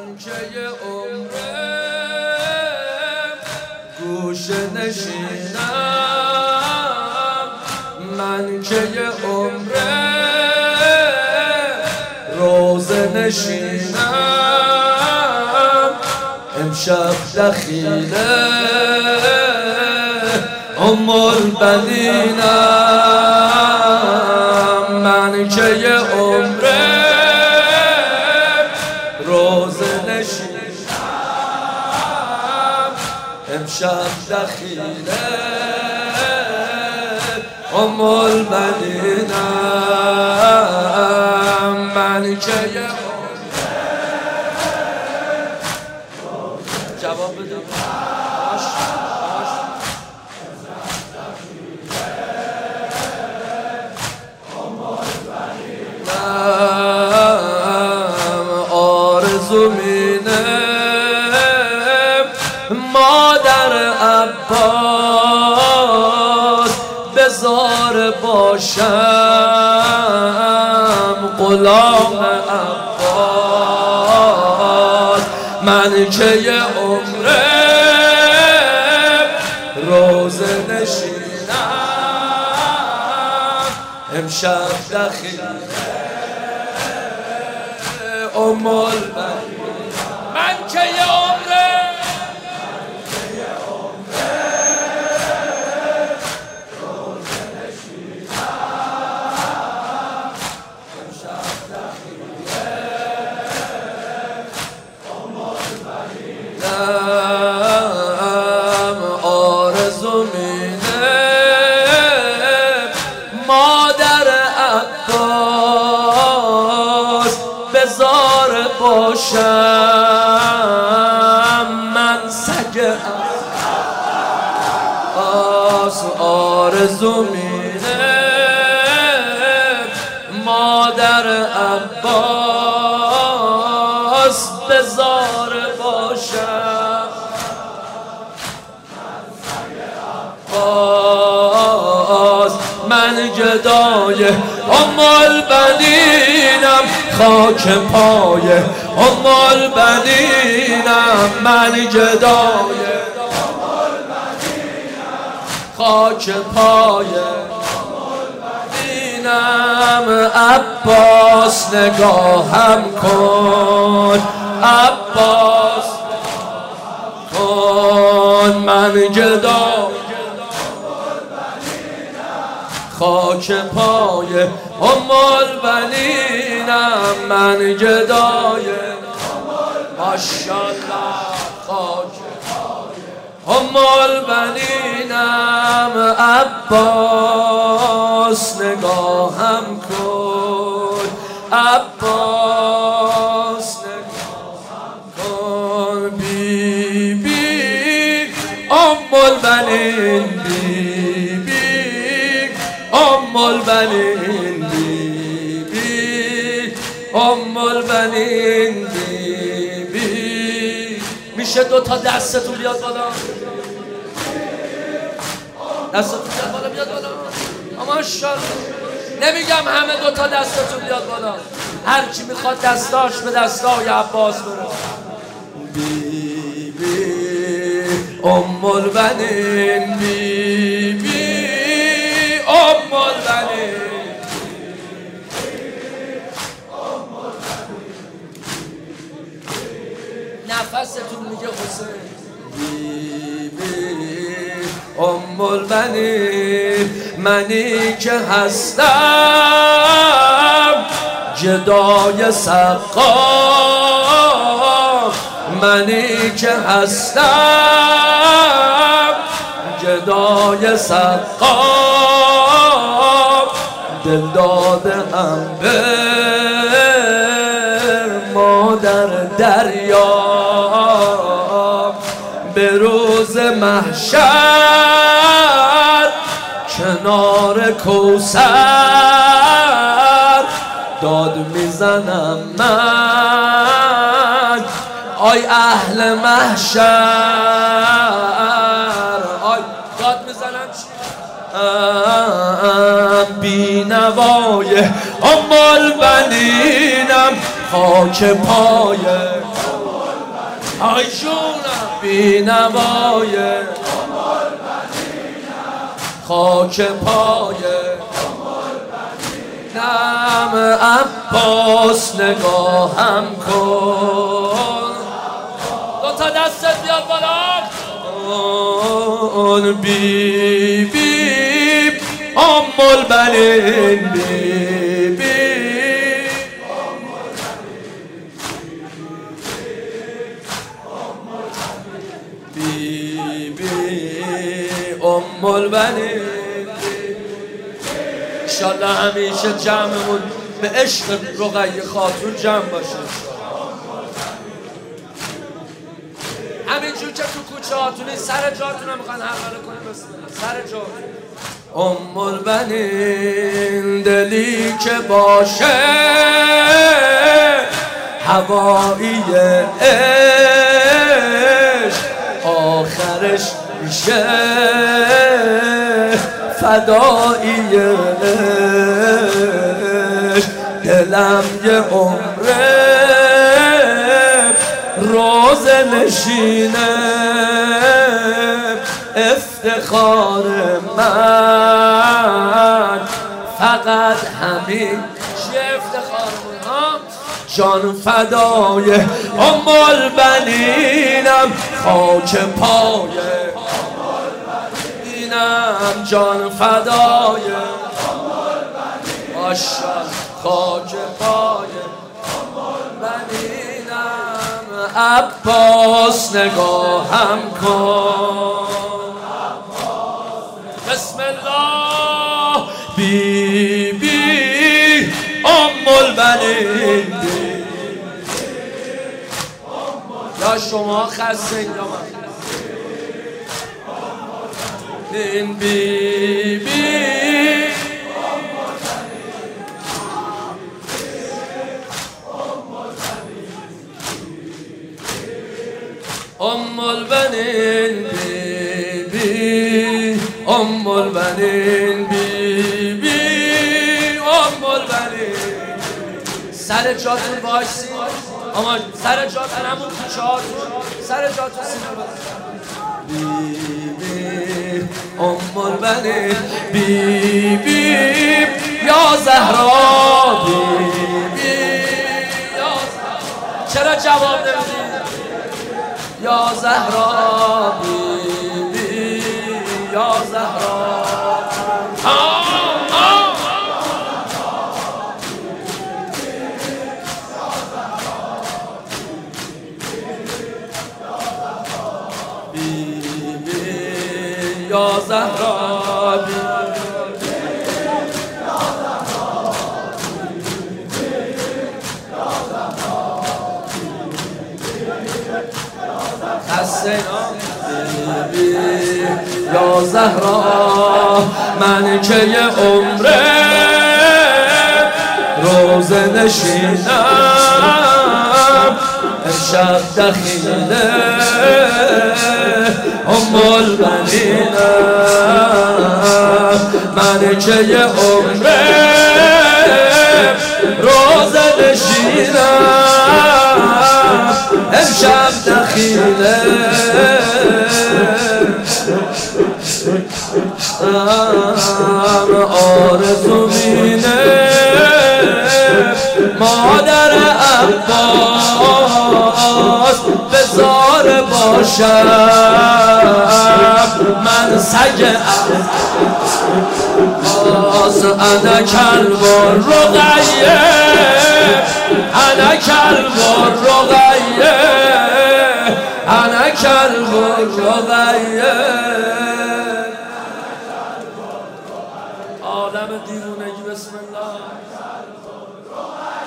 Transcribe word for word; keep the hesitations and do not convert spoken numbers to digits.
من که یه عمرم گوشه نشینم، من که یه عمرم روزه نشینم، امشب دخیله ام البنینم، من که یه عمرم روزه نشینم، امشب دخیله ام البنینم، من که یه جواب بده آرزو مینه مادر عباس بزار باشم غلام عباس، من که یه عمرم روزه نشینم، امشب دخیله ام البنین، من که یه عمرم روزه نشینم، امشب دخیله ام البنینم، آرزو مینه مادر عباس بزار باشم من سگ عباس، آرزو مینه مادر عباس بزار باشم من سگ عباس، من گدای ام البنینم، خاک پای ام البنینم، من گدای ام البنینم، خاک پای ام البنینم، عباس نگاهم کن، عباس کن، من گدای خاک پای ام البنینم، من گدای ماشاءالله خاک پای ام البنینم، عباس نگاهم کن، عباس نگاهم کن، بی بی ام البنین، ام البنین بی بی ام البنین بی بی. میشه دو تا دستتون بیاد بالا، دستتون بیاد بالا، بیاد بالا، ماشاءالله. نمیگم همه دو تا دستتون بیاد بالا، هر کی میخواد دستاش به دستای عباس بره. بی بی ام البنین بی بی ام البنین، نفستون میگه حسین بی بی ام البنین، منی که هستم جدای سقام، منی که هستم جدای سقام، دل دادم به مادر دریا، به روز محشر کنار کوثر داد میزنم من، آی اهل محشر، آی داد میزنم چی؟ بی نوای ام البنینم، خاک پای آی جونم بی نوای خاک پای نم عباس نگاهم کن دو تا دستت بیاد بالا اون بی بی ام البنین بی بی بی بی ام البنین انشالله همیشه جمعمون به عشق رقیه خاتون جمع باشه همینجور که تو کوچه هاتونی سر جاتون هم میخوان حواله کنه بسم الله سر جاتون ام البنین دلی که باشه هوایی عشق آخرش میشه فدایی عشق دلم یه عمره روز نشینه افتخار من فقط همین چیه افتخارمون ها جان فدای ام البنینم خاک پای اینم جان فدای ماشالله خاک پای بنینم عباس نگاهم کن بسم الله بی بی ام البنین یا شما خسته یا من این بی بی ام البنین بی بی ام البنین بی بی ام البنین سر جاتون باشین اما سر جاتون همون کوچه هاتون سر جاتون سینه بی بی ام البنین بی بی یا زهرا بی بی یا زهرا چرا جواب نمیدی یا زهرا بی بی یا زهرا بی بی یا زهرا بی بی یا زهرا من که یه عمره روز نشینم امشب دخیله ام البنینم من که یه عمره روز نشینم امشب دخیله آرزو مینه مادر عباس بزار باشم من سگ عباس انا کلب رقیه انا کلب رقیه انا کلب رقیه عالم دیوونگی بسم الله